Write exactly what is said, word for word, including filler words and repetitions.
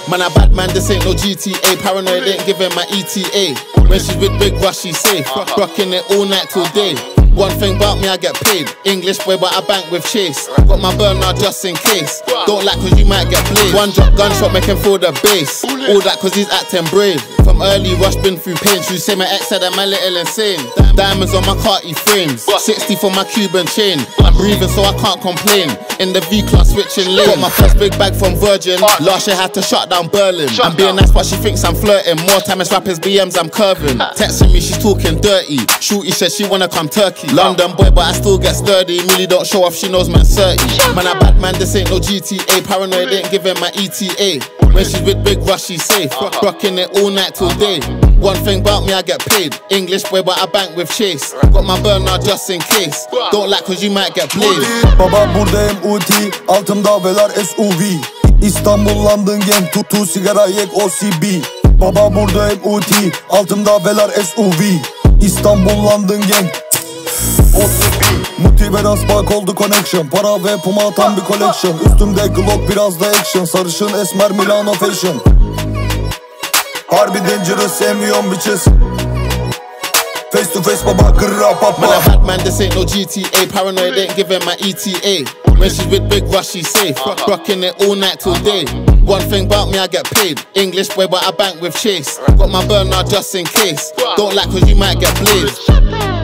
Man, a bad man, this ain't no G T A. Paranoid ain't giving my E T A. When she's with Big Rush, she's safe. Rocking it all night till day. One thing about me, I get paid. English boy, but I bank with Chase. Got my burner just in case. Don't like cause you might get blazed. One drop gunshot, make him feel the bass. All that cause he's acting brave. From early rush, been through pain. You say my ex said I'm a little insane. Diamonds on my carty frames. sixty for my Cuban chain. I'm breathing so I can't complain. In the V-class switching lane. Got my first big bag from Virgin. Last year had to shut down Berlin. I'm being nice but she thinks I'm flirting. More time as rappers B Ms I'm curving. Texting me she's talking dirty. Shooty said she wanna come Turkey. London boy but I still get sturdy. Millie don't show off, she knows man thirty. Man a bad man, this ain't no G T A. Paranoid ain't giving my E T A. When she's with Big Rush she's safe. Rocking it all night till day. One thing about me, I get paid. English boy but I bank with Chase. Got my burner just in case. Don't like cause you might get blazed. Baba buradayım U T. Altımda velar S U V. İstanbul London gang. Tutu sigara yek O C B. Baba buradayım U T. Altımda velar S U V. İstanbul London gang. O C B. Muti ve Rasbak oldu connection. Para ve puma atan bir collection. Üstümde Glock biraz da action. Sarışın esmer Milano fashion. Harbi dangerous sevmiyorum bitches. Face to face baba kırra papa. Man a bad man, this ain't no G T A. Paranoid ain't giving my E T A. When she's with Big Rush she's safe. Rocking it all night till day. One thing about me, I get paid. English boy but I bank with Chase. Got my burner just in case. Don't like cause you might get blazed.